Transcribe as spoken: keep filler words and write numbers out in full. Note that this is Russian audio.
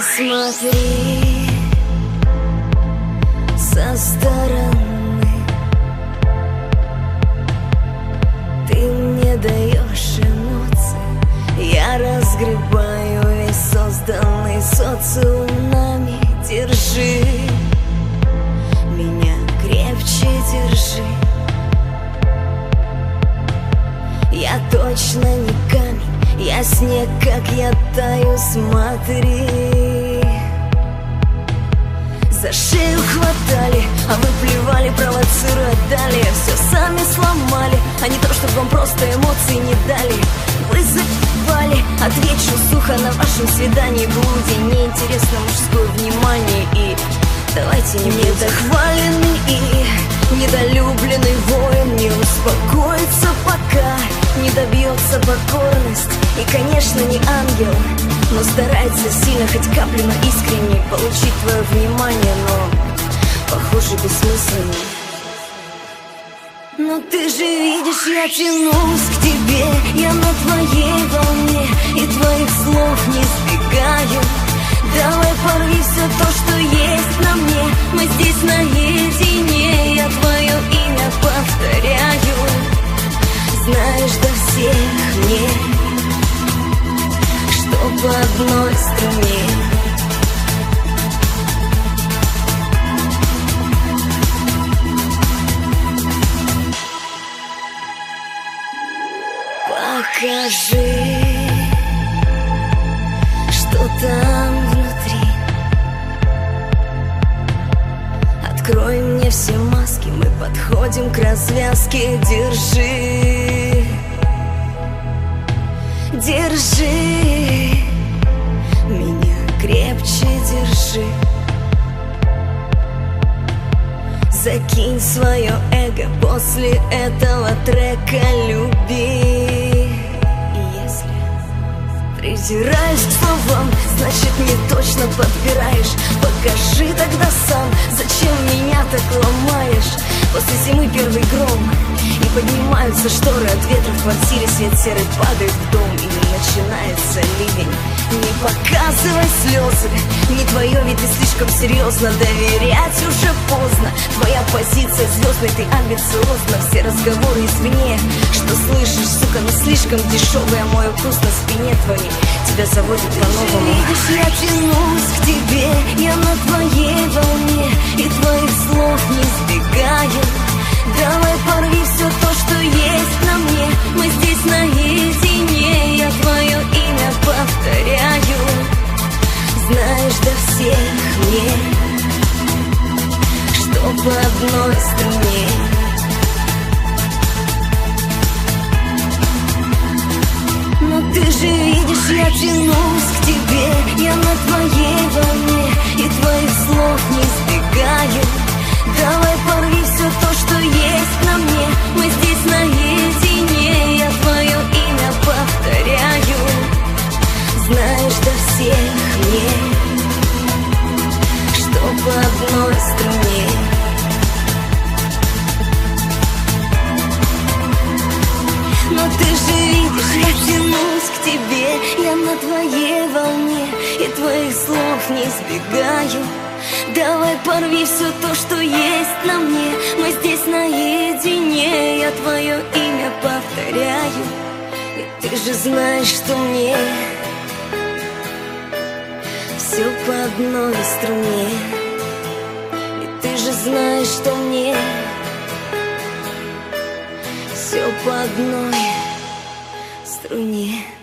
Посмотри со стороны, ты мне даешь эмоции, я разгребаю весь созданный социум нами. Держи меня крепче, держи. Я точно не камень, я снег, как я таю, смотри. За шею хватали, а вы плевали, провоцируя далее. Все сами сломали, а не то, чтобы вам просто эмоции не дали. Вы забывали, отвечу сухо на вашем свидании. Блуде неинтересно мужское внимание. И давайте не недохваленный и недолюбленный воин не успокоится, пока не добьется покорность. И, конечно, не ангел, но старается сильно, хоть каплю, но искренне получить твое внимание, но, похоже, бессмысленно. Но ты же видишь, я тянусь к тебе, я на твоей волне, и твоих слов не избегаю. Давай порви все то, что есть на мне, мы здесь наедине, я твое имя повторяю. Знаешь, до всех мне, что по одной струне. Покажи, что там внутри. Открой мне все маски, мы подходим к развязке. Держи, держи меня крепче, держи. Закинь свое эго после этого трека, люби. И если придираюсь к словам, значит не точно подбираешь. Покажи тогда сам, зачем меня так ломаешь. После зимы первый гром, и поднимаются шторы от ветра в квартире. Свет серый падает в дом, и начинается ливень. Не показывай слезы, не твое, ведь ты слишком серьезно. Доверять уже поздно, твоя позиция звездной, ты амбициозна. Все разговоры извне, что слышишь, сука, но слишком дешевая. Мой укус на спине твоей тебя заводит по-новому. Видишь, я тянусь к тебе, я на твоей волне, и твоих слов не избегаю. Давай порви все то, что есть на мне, мы здесь наедине, я твое имя повторяю. Знаешь, до всех мне, что по одной струне. Но ты же видишь, я тянусь к тебе, я на твоей волне, и твоих слов не избегаю. Давай порви все то, что есть на мне, мы здесь наедине, я твое имя повторяю. Знаешь, до всех мне, что по одной струне. Но ты же видишь, я тянусь к тебе, я на твоей волне, и твоих слов не избегаю. Давай порви все то, что есть на мне, мы здесь наедине, я твое имя повторяю. И ты же знаешь, что мне все по одной струне. И ты же знаешь, что мне все по одной струне.